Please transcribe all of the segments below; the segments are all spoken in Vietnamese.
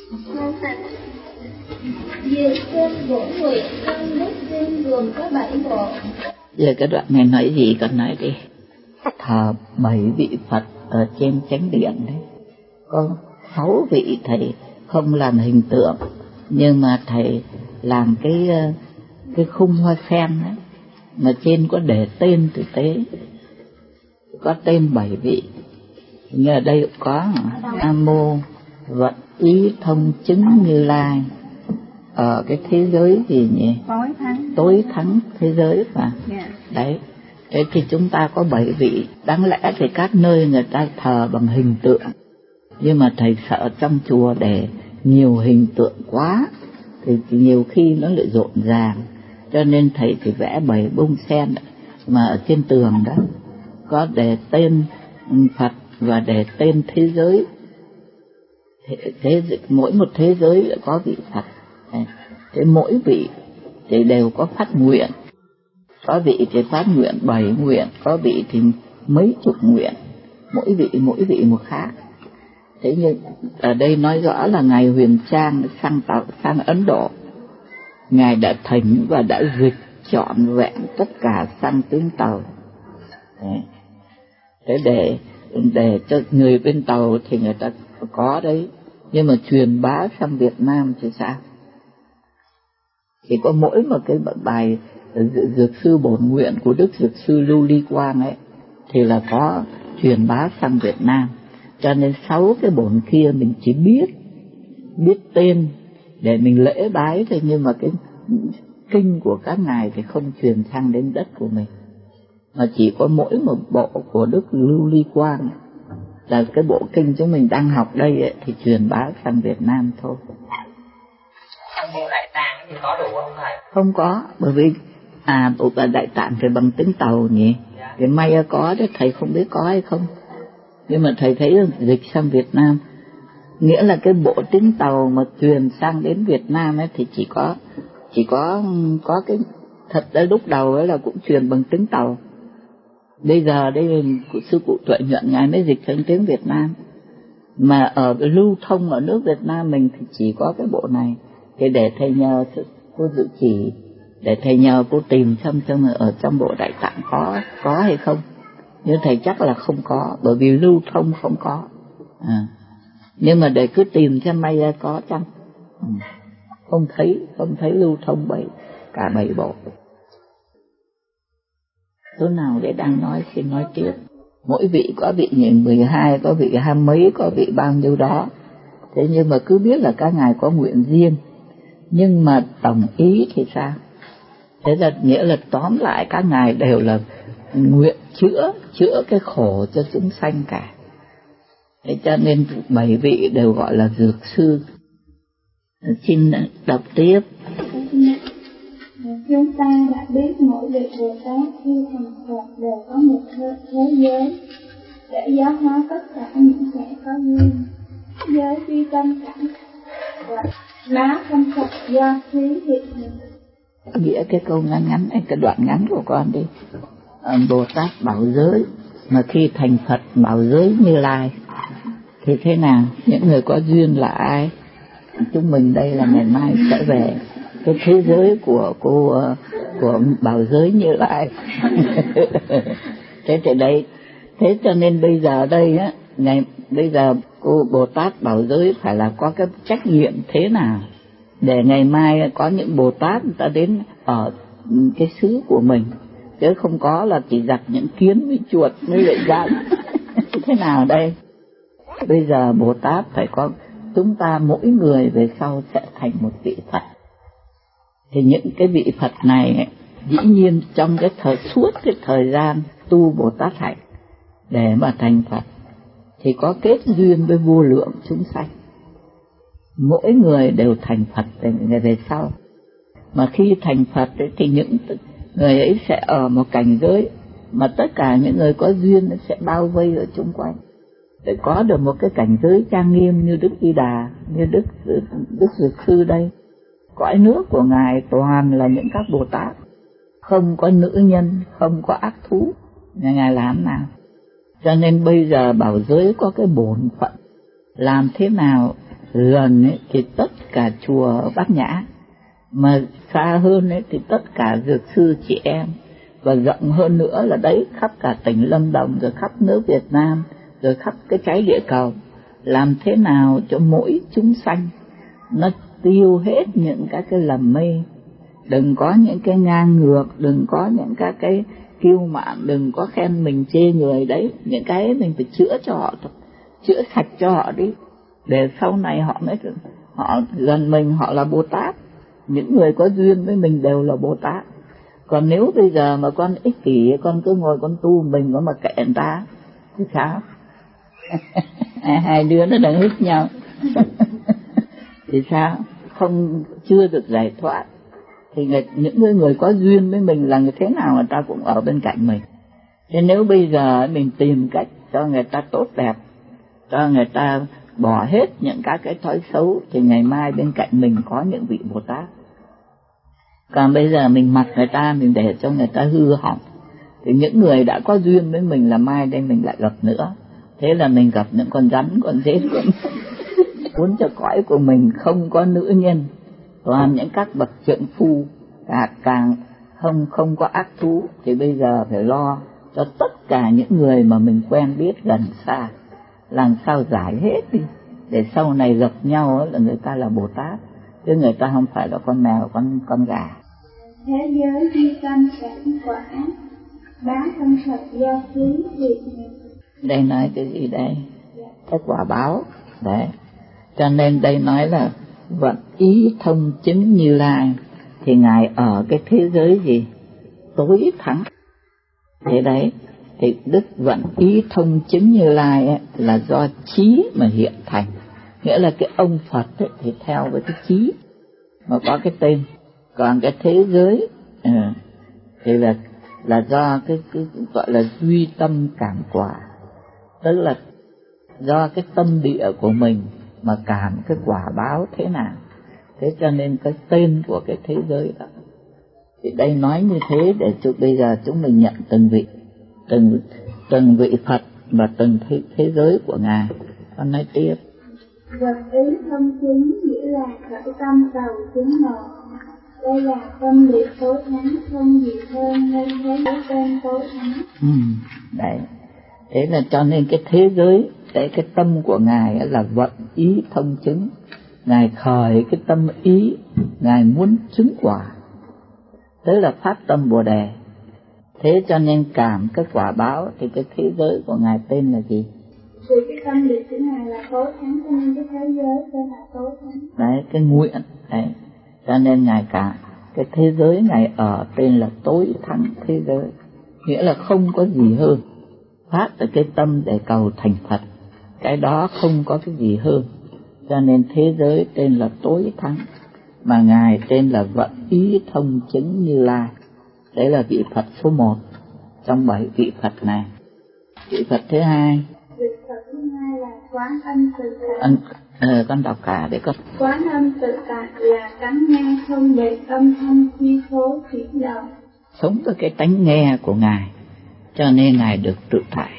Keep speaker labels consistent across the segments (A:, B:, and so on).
A: Về trên bổ nguyện công đức riêng gồm có 7 bộ.
B: Giờ cái đoạn này nói gì con nói đi. Thờ 7 vị Phật ở trên chánh điện đấy. Có 6 vị thầy không làm hình tượng, nhưng mà thầy làm cái khung hoa sen đấy, mà trên có để tên thực tế, có tên 7 vị. Như ở đây có Nam Mô Vận Ý Thông Chứng Như Lai, ở cái thế giới gì nhỉ? Tối thắng thế giới mà. Đấy. Thế thì chúng ta có 7 vị. Đáng lẽ thì các nơi người ta thờ bằng hình tượng, nhưng mà thầy sợ trong chùa để nhiều hình tượng quá thì nhiều khi nó lại rộn ràng, cho nên thầy chỉ vẽ 7 bông sen mà ở trên tường đó, có để tên Phật và để tên thế giới. Mỗi một thế giới có vị Phật. Thế mỗi vị thì đều có phát nguyện. Có vị thì phát nguyện 7 nguyện, có vị thì mấy chục nguyện, mỗi vị một khác. Thế nhưng ở đây nói rõ là Ngài Huyền Trang sang Ấn Độ, Ngài đã thỉnh và đã dịch trọn vẹn tất cả sang tiếng Tàu. Thế để cho người bên Tàu thì người ta có đấy, nhưng mà truyền bá sang Việt Nam thì sao? Chỉ có mỗi một cái bài Dược sư bổn nguyện của Đức Dược sư Lưu Ly Quang ấy thì là có truyền bá sang Việt Nam. Cho nên 6 cái bổn kia mình chỉ biết tên để mình lễ bái thôi, nhưng mà cái kinh của các ngài thì không truyền sang đến đất của mình, mà chỉ có mỗi một bộ của Đức Lưu Ly Quang là cái bộ kinh chúng mình đang học đây ấy, thì truyền bá sang Việt Nam thôi.
C: Bộ Đại Tạng thì có đủ không thầy?
B: Không có, bởi vì bộ Đại Tạng thì bằng tiếng Tàu nhỉ. Cái may có đấy, thầy không biết có hay không, nhưng mà thầy thấy dịch sang Việt Nam, nghĩa là cái bộ tiếng Tàu mà truyền sang đến Việt Nam ấy thì chỉ có cái thật ra lúc đầu ấy là cũng truyền bằng tiếng Tàu. Bây giờ đây sư cụ Tuệ Nhuận ngài mới dịch sang tiếng Việt Nam, mà ở lưu thông ở nước Việt Nam mình thì chỉ có cái bộ này. Thì để thầy nhờ cô Dự Chỉ, để thầy nhờ cô tìm xem ở trong bộ Đại Tạng có hay không. Nhưng thầy chắc là không có, bởi vì lưu thông không có. Nhưng mà để cứ tìm xem may ra có chăng. Không thấy lưu thông cả 7 bộ. Chỗ nào để đang nói xin nói tiếp. Mỗi vị có vị 12, có vị 20 mấy, có vị bao nhiêu đó. Thế nhưng mà cứ biết là các ngài có nguyện riêng, nhưng mà tổng ý thì sao? Thế là nghĩa là tóm lại các ngài đều là nguyện chữa cái khổ cho chúng sanh cả. Thế cho nên 7 vị đều gọi là dược sư. Xin đọc tiếp.
A: Chúng ta đã biết mỗi vị Bồ Tát khi thành Phật đều có một thế giới để giáo hóa tất cả những kẻ có duyên. Giới duy tâm cảnh và má không Phật do khí hiện hình.
B: Nghĩa cái câu ngắn, cái đoạn ngắn của con đi. Bồ Tát bảo giới, mà khi thành Phật bảo giới Như Lai thì thế nào? Những người có duyên là ai? Chúng mình đây là ngày mai sẽ về cái thế giới của bảo giới Như Lai. Thế thì đây, thế cho nên bây giờ đây á, bây giờ cô Bồ Tát bảo giới phải là có cái trách nhiệm thế nào để ngày mai có những Bồ Tát người ta đến ở cái xứ của mình, chứ không có là chỉ giặt những kiến với chuột mới lại ra. Thế nào đây? Bây giờ Bồ Tát phải có, chúng ta mỗi người về sau sẽ thành một vị Phật. Thì những cái vị Phật này dĩ nhiên trong suốt cái thời gian tu Bồ Tát hạnh để mà thành Phật thì có kết duyên với vô lượng chúng sanh. Mỗi người đều thành Phật về sau. Mà khi thành Phật ấy, thì những người ấy sẽ ở một cảnh giới mà tất cả những người có duyên sẽ bao vây ở chung quanh, để có được một cái cảnh giới trang nghiêm như Đức Di Đà, như Đức Dược Sư đây. Cõi nước của Ngài toàn là những các Bồ Tát, không có nữ nhân, không có ác thú. Ngài làm nào? Cho nên bây giờ bảo giới có cái bổn phận làm thế nào gần ấy, thì tất cả chùa Bát Nhã, mà xa hơn ấy, thì tất cả dược sư chị em, và rộng hơn nữa là đấy khắp cả tỉnh Lâm Đồng, rồi khắp nước Việt Nam, rồi khắp cái trái địa cầu. Làm thế nào cho mỗi chúng sanh nó tiêu hết những các cái lầm mê, đừng có những cái ngang ngược, đừng có những các cái kiêu mạn, đừng có khen mình chê người. Đấy, những cái mình phải chữa cho họ, chữa sạch cho họ đi, để sau này họ mới họ gần mình, họ là Bồ Tát. Những người có duyên với mình đều là Bồ Tát. Còn nếu bây giờ mà con ích kỷ, con cứ ngồi con tu mình có mà kệ người ta thì sao? Hai đứa nó đang hít nhau thì sao? Không, chưa được giải thoát. Thì những người có duyên với mình là người thế nào người ta cũng ở bên cạnh mình. Thế nếu bây giờ mình tìm cách cho người ta tốt đẹp, cho người ta bỏ hết những các cái thói xấu, thì ngày mai bên cạnh mình có những vị Bồ Tát. Còn bây giờ mình mặc người ta, mình để cho người ta hư hỏng, thì những người đã có duyên với mình là mai đây mình lại gặp nữa. Thế là mình gặp những con rắn, con rết, muốn cho cõi của mình không có nữ nhân, toàn những các bậc trượng phu, càng không có ác thú. Thì bây giờ phải lo cho tất cả những người mà mình quen biết gần xa, làm sao giải hết đi, để sau này gặp nhau là người ta là Bồ Tát, chứ người ta không phải là con mèo, con gà.
A: Thế giới duy tâm cảm quả, bá thân thật do khí việc nghiệp.
B: Đây nói cái gì đây? Cái quả báo. Đấy, cho nên đây nói là vận ý thông chứng Như Lai, thì Ngài ở cái thế giới gì? Tối thắng. Thế đấy, thì đức vận ý thông chứng Như Lai ấy, là do trí mà hiện thành. Nghĩa là cái ông Phật ấy, thì theo với cái trí mà có cái tên. Còn cái thế giới thì là do cái gọi là duy tâm cảm quả, tức là do cái tâm địa của mình mà cảm cái quả báo thế nào. Thế cho nên cái tên của cái thế giới đó. Thì đây nói như thế để bây giờ chúng mình nhận từng vị Phật và từng thế giới của Ngài. Con nói tiếp.
A: Vật ý thông chứng nghĩa là khởi tâm cầu chứng ngộ. Đây là tâm địa tối thắng, không gì hơn nên thế giới tên tối thắng.
B: Đấy, thế là cho nên cái thế giới, cái tâm của Ngài là vận ý thông chứng. Ngài khởi cái tâm ý, Ngài muốn chứng quả, tức là phát tâm Bồ Đề. Thế cho nên cảm cái quả báo, thì cái thế giới của Ngài tên là gì?
A: Vì cái tâm địa của Ngài là tối thắng, cho nên cái thế giới tên là tối thắng.
B: Đấy, cái nguyện đấy, cho nên Ngài cả cái thế giới Ngài ở tên là tối thắng thế giới, nghĩa là không có gì hơn. Phát từ cái tâm để cầu thành Phật, cái đó không có cái gì hơn, cho nên thế giới tên là tối thắng. Mà Ngài tên là vận ý thông chứng Như Lai. Đấy là vị Phật số 1 trong 7 vị Phật này. Vị Phật thứ hai,
A: vị Phật thứ hai là Quán Âm Tự Tại.
B: Con đọc cả để con.
A: Quán Âm Tự Tại là tánh nghe không bị âm thanh chi phối chuyển động,
B: Sống với cái tánh nghe của Ngài, cho nên Ngài được tự tại.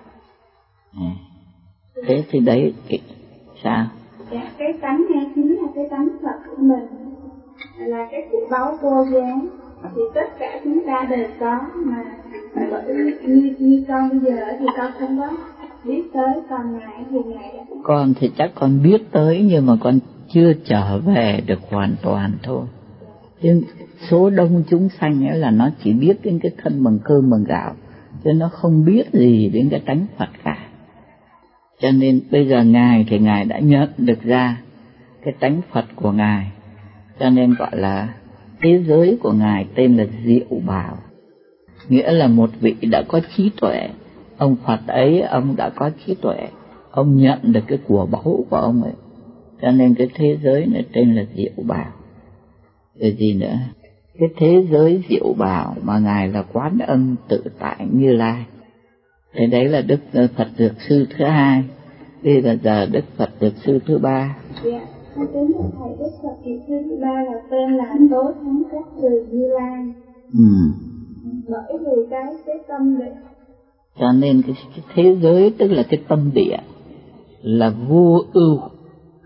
B: Thế thì đấy sao?
A: Dạ, cái tánh nghe chính là cái tánh Phật của mình, là cái của báu vô gián. Thì tất cả chúng ta đều có, mà bởi như con bây giờ thì con không có biết tới, còn Ngài thì Ngài đã.
B: Con thì chắc con biết tới, nhưng mà con chưa trở về được hoàn toàn thôi. Nhưng số đông chúng sanh ấy là nó chỉ biết đến cái thân bằng cơm bằng gạo, chứ nó không biết gì đến cái tánh Phật cả. Cho nên bây giờ Ngài thì Ngài đã nhận được ra cái tánh Phật của Ngài, cho nên gọi là thế giới của Ngài tên là Diệu Bảo, nghĩa là một vị đã có trí tuệ. Ông Phật ấy, ông đã có trí tuệ, ông nhận được cái của báu của ông ấy, cho nên cái thế giới này tên là Diệu Bảo. Rồi gì nữa? Cái thế giới Diệu Bảo mà Ngài là Quán Âm Tự Tại Như Lai. Thế đấy là Đức Phật Dược Sư thứ hai. Bây giờ Đức Phật Dược Sư thứ ba.
A: Dạ, con kính thưa thầy, Đức Phật Dược Sư thứ ba là tên là Tối Thắng Các Từ Như Lai. Bởi vì cái tâm địa.
B: Cho nên cái thế giới tức là cái tâm địa là vô ưu,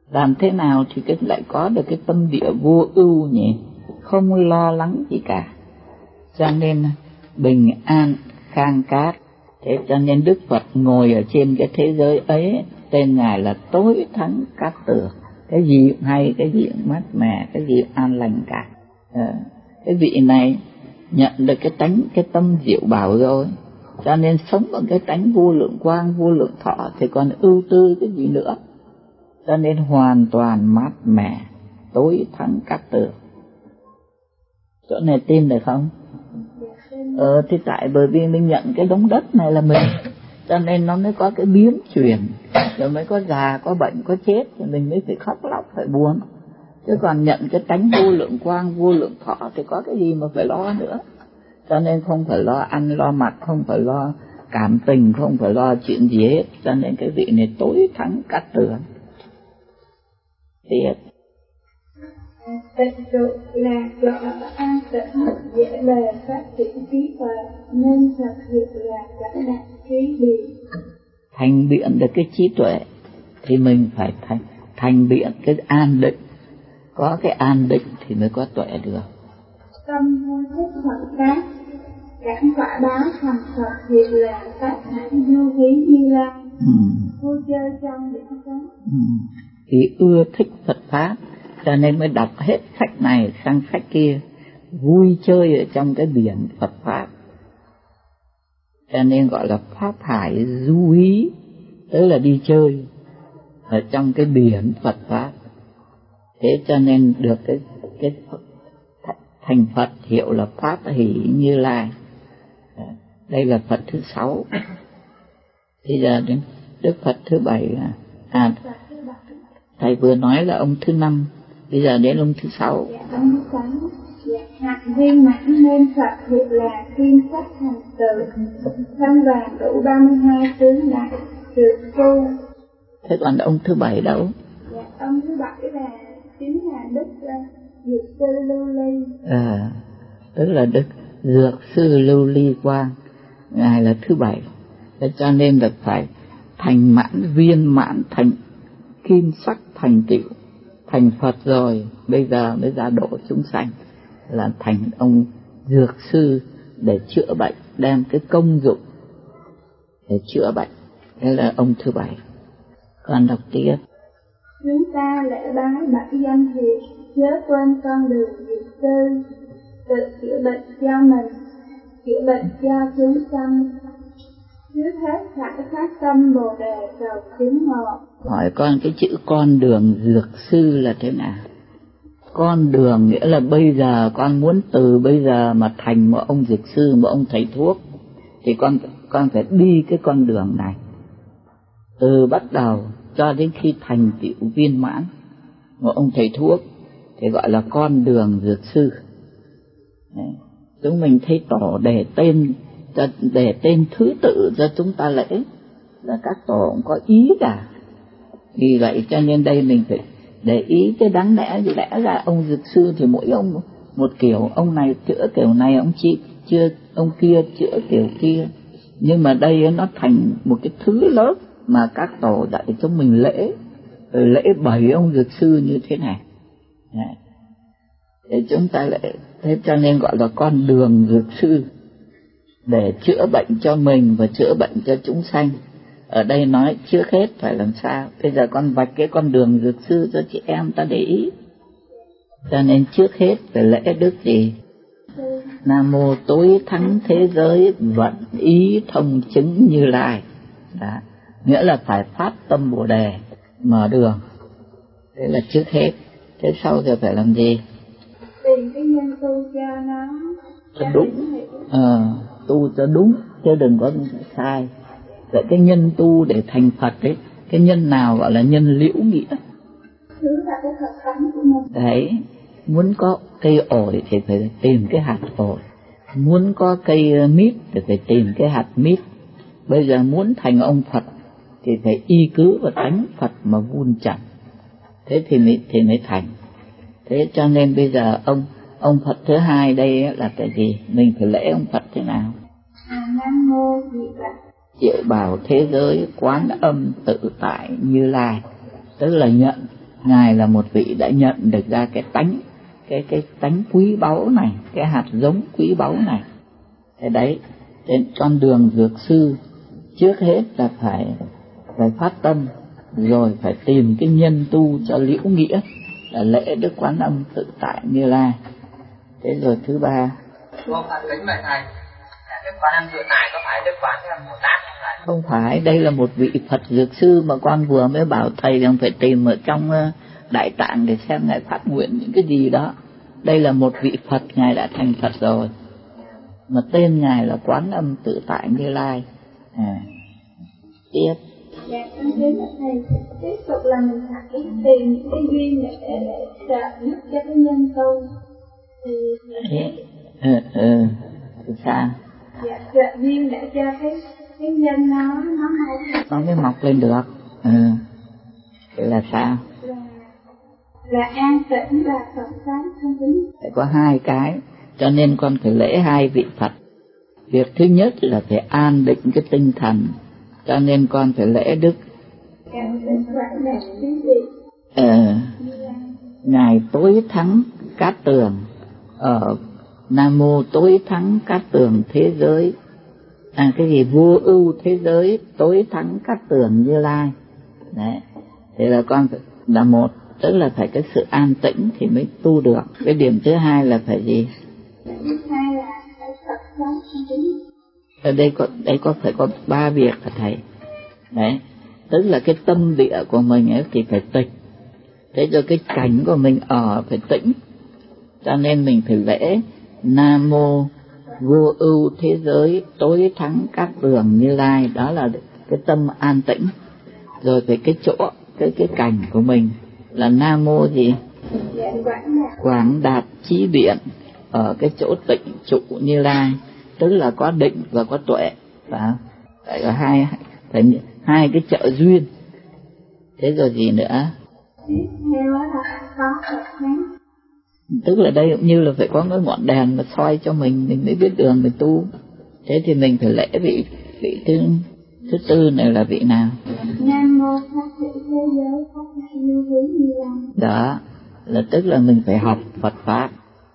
B: Làm thế nào thì cái lại có được cái tâm địa vô ưu nhỉ, không lo lắng gì cả, cho nên bình an khang cát. Thế cho nên Đức Phật ngồi ở trên cái thế giới ấy, tên Ngài là tối thắng cát tường. Cái gì cũng hay, cái gì cũng mát mẻ, cái gì cũng an lành cả. Cái vị này nhận được cái tâm diệu bảo rồi, cho nên sống bằng cái tánh vô lượng quang, vô lượng thọ thì còn ưu tư cái gì nữa. Cho nên hoàn toàn mát mẻ, tối thắng cát tường. Chỗ này tin được không? Thì tại bởi vì mình nhận cái đống đất này là mình, cho nên nó mới có cái biến chuyển, rồi mới có già, có bệnh, có chết, thì mình mới phải khóc lóc, phải buồn. Chứ còn nhận cái tánh vô lượng quang, vô lượng thọ thì có cái gì mà phải lo nữa. Cho nên không phải lo ăn, lo mặc, không phải lo cảm tình, không phải lo chuyện gì hết. Cho nên cái vị này tối thắng cát tường. Tiếp.
A: Tịnh trụ là chỗ ở an tĩnh, dễ bề phát triển trí tuệ, nên thật việc là giải đạt trí biện.
B: Thành biện được cái trí tuệ thì mình phải thành biện cái an định. Có cái an định thì mới có tuệ được.
A: Tâm vui thích Phật pháp, cảm quả báo thành Phật việc là tác hạnh du hí Như Lai, vui chơi trong biển sống.
B: Thì ưa thích Phật pháp, cho nên mới đọc hết sách này sang sách kia, vui chơi ở trong cái biển Phật pháp. Cho nên gọi là pháp hải du hí, tức là đi chơi ở trong cái biển Phật pháp. Thế cho nên được cái thành Phật hiệu là Pháp Hỷ Như Lai. Đây là Phật thứ 6. Bây giờ đến Đức Phật thứ 7. Thầy vừa nói là ông thứ 5, bây giờ đến ông thứ 6.
A: Ông thứ 6, hạnh viên mãn nên Phật hiệu là kim sắc thành tựu, thân vàng đủ 32 tướng đại trừ phu.
B: Thế còn ông thứ 7 đâu?
A: Ông thứ 7 là chính là Đức Dược Sư Lưu Ly.
B: Tức là Đức Dược Sư Lưu Ly Quang, Ngài là thứ 7. Thế cho nên là phải thành mãn, viên mãn, thành kim sắc thành tựu, thành Phật rồi, bây giờ mới ra độ chúng sanh, là thành ông Dược Sư để chữa bệnh, đem cái công dụng để chữa bệnh. Đây là ông thứ 7. Còn đọc tiếp.
A: Chúng ta lễ bái 7 danh hiệu, chớ quên con đường Dược Sư, tự chữa bệnh cho mình, chữa bệnh cho chúng sanh. Trước hết phải phát tâm Bồ Đề cầu chứng ngộ. Hỏi
B: con cái chữ con đường Dược Sư là thế nào? Con đường nghĩa là bây giờ con muốn từ bây giờ mà thành một ông dược sư, một ông thầy thuốc, thì con phải đi cái con đường này, từ bắt đầu cho đến khi thành tựu viên mãn một ông thầy thuốc thì gọi là con đường dược sư. Đấy. Chúng mình thấy tổ để tên thứ tự cho chúng ta lễ, là các tổ cũng có ý cả. Vì vậy cho nên đây mình phải để ý cái đáng lẽ ra ông dược sư thì mỗi ông một kiểu, ông này chữa kiểu này, ông kia chữa kiểu kia. Nhưng mà đây nó thành một cái thứ lớp mà các tổ dạy cho mình lễ 7 ông dược sư như thế này. Đấy. Để chúng ta lại thế cho nên gọi là con đường dược sư, để chữa bệnh cho mình và chữa bệnh cho chúng sanh. Ở đây nói trước hết phải làm sao? Bây giờ con vạch cái con đường dược sư cho chị em ta để ý. Cho nên trước hết phải lễ đức gì? Nam mô tối thắng thế giới vận ý thông chứng Như Lai. Đó. Nghĩa là phải phát tâm Bồ Đề, mở đường. Thế là trước hết. Thế sau thì phải làm gì?
A: Tìm cái nhân tu cho nó
B: đúng. Tu cho đúng, chứ đừng có sai. Vậy cái nhân tu để thành Phật ấy, cái nhân nào gọi là nhân liễu nghĩa? Đấy, muốn có cây ổi thì phải tìm cái hạt ổi, muốn có cây mít thì phải tìm cái hạt mít. Bây giờ muốn thành ông Phật thì phải y cứ vào tánh Phật mà vun trồng, thế thì mới thành. Thế cho nên bây giờ ông Phật thứ 2 đây là cái gì? Mình phải lễ ông Phật thế nào?
A: Nam mô
B: Diệu bảo thế giới quán âm tự tại Như Lai, tức là nhận Ngài là một vị đã nhận được ra cái tánh quý báu này, cái hạt giống quý báu này. Thế đấy, đến con đường dược sư trước hết là phải phát tâm, rồi phải tìm cái nhân tu cho liễu nghĩa là lễ Đức Quán Âm Tự Tại Như Lai. Thế rồi thứ ba,
C: kính mời thầy, Đức Quán Âm Tự Tại có phải Đức Quán Bồ Tát không thầy?
B: không phải, đây là một vị Phật dược sư mà con vừa mới bảo thầy rằng phải tìm ở trong Đại Tạng để xem Ngài phát nguyện những cái gì đó. Đây là một vị Phật, Ngài đã thành Phật rồi, mà tên Ngài là Quán Âm Tự Tại Như Lai. Tiếp.
A: Dạ, con thấy là thầy tiếp tục là mình phải tìm những cái duyên để trợ giúp cho cái nhân tu.
B: Thì sao?
A: Dạ, trợ duyên để cho cái nhân nó
B: mới mọc lên được. Vậy là sao?
A: Là an tĩnh và Phật pháp không đúng.
B: Phải có hai cái, cho nên con phải lễ hai vị Phật. Việc thứ nhất là phải an định cái tinh thần, cho nên con phải lễ Đức Ngài Tối Thắng Cát Tường ở Nam Mô Tối Thắng Cát Tường Thế Giới, cái gì vô ưu thế giới Tối Thắng Cát Tường Như Lai. Đấy, thế là con phải, là một, tức là phải cái sự an tĩnh thì mới tu được. Cái điểm thứ hai là phải gì? Ở đây có phải có ba việc hả thầy? Đấy, tức là cái tâm địa của mình ấy thì phải tịch, thế rồi cái cảnh của mình ở phải tĩnh, cho nên mình phải lễ Nam Mô Vô Ưu Thế Giới Tối Thắng Cát Tường Như Lai, đó là cái tâm an tĩnh. Rồi về cái chỗ cái cảnh của mình là Nam Mô gì? Quảng Đạt Chí Biện, ở cái chỗ tịnh trụ Như Lai, tức là có định và có tuệ, phải có hai cái trợ duyên. Thế rồi gì nữa? Tức là đây cũng như là phải có cái ngọn đèn mà soi cho mình mới biết đường mình tu. Thế thì mình phải lễ vị thứ tư này là vị nào?
A: Nam Mô Pháp Hữu Thế Giới Pháp Hữu Như Lai.
B: Đó là tức là mình phải học Phật Pháp.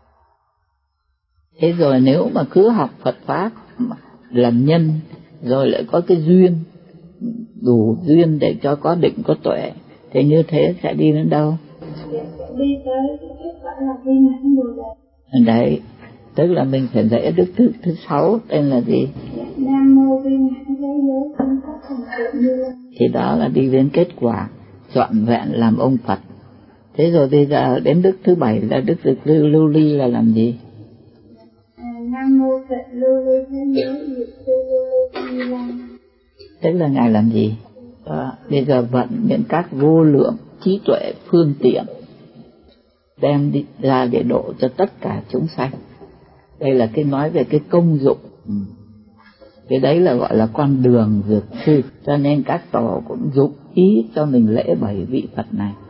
B: Thế rồi nếu mà cứ học Phật Pháp làm nhân, rồi lại có cái duyên, đủ duyên để cho có định có tuệ, thì như thế sẽ đi đến đâu?
A: Đi tới kết quả là viên mãn Bồ Đề.
B: Đấy, tức là mình phải lễ đức thứ sáu, tên là gì?
A: Nam Mô Viên Mãn Thế Giới Tâm Pháp Thành Tựu Như Lai.
B: Thì đó là đi đến kết quả trọn vẹn làm ông Phật. Thế rồi bây giờ đến đức thứ bảy là đức Lưu Ly là làm gì?
A: Nam Mô Tịnh Lưu Ly Thế Giới Diệu Sư Lưu Ly Như Lai.
B: Tức là Ngài làm gì? Bây giờ vận những các vô lượng trí tuệ phương tiện đem đi ra để độ cho tất cả chúng sanh. Đây là cái nói về cái công dụng. Cái đấy là gọi là con đường dược sư. Cho nên các tổ cũng dụng ý cho mình lễ 7 vị Phật này.